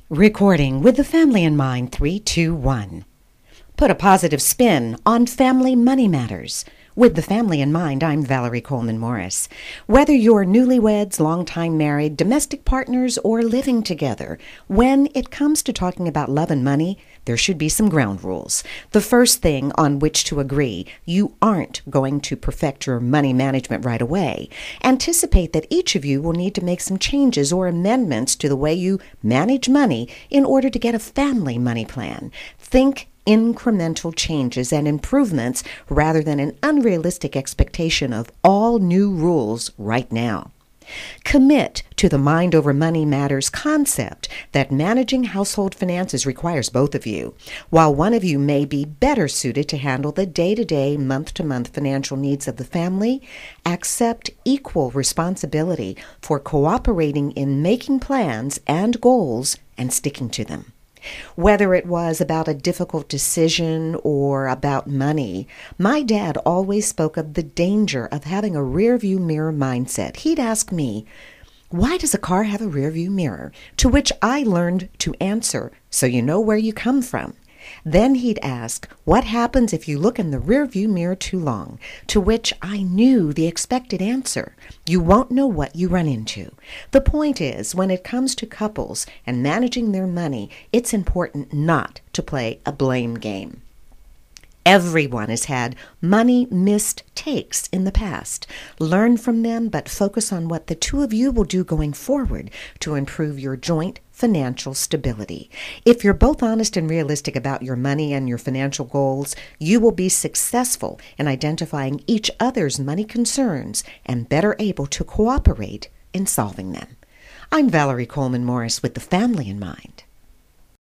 Recording with the family in mind. 3, 2, 1. Put a positive spin on family money matters. With the family in mind, I'm Valerie Coleman Morris. Whether you're newlyweds, long-time married, domestic partners, or living together, when it comes to talking about love and money, there should be some ground rules. The first thing on which to agree, you aren't going to perfect your money management right away. Anticipate that each of you will need to make some changes or amendments to the way you manage money in order to get a family money plan. Think incremental changes and improvements rather than an unrealistic expectation of all new rules right now. Commit to the mind over money matters concept that managing household finances requires both of you. While one of you may be better suited to handle the day-to-day, month-to-month financial needs of the family, accept equal responsibility for cooperating in making plans and goals and sticking to them. Whether it was about a difficult decision or about money, my dad always spoke of the danger of having a rearview mirror mindset. He'd ask me, "Why does a car have a rearview mirror?" To which I learned to answer, "So you know where you come from." Then he'd ask, "What happens if you look in the rearview mirror too long?" To which I knew the expected answer. You won't know what you run into. The point is, when it comes to couples and managing their money, it's important not to play a blame game. Everyone has had money mistakes in the past. Learn from them, but focus on what the two of you will do going forward to improve your joint financial stability. If you're both honest and realistic about your money and your financial goals, you will be successful in identifying each other's money concerns and better able to cooperate in solving them. I'm Valerie Coleman Morris with the family in mind.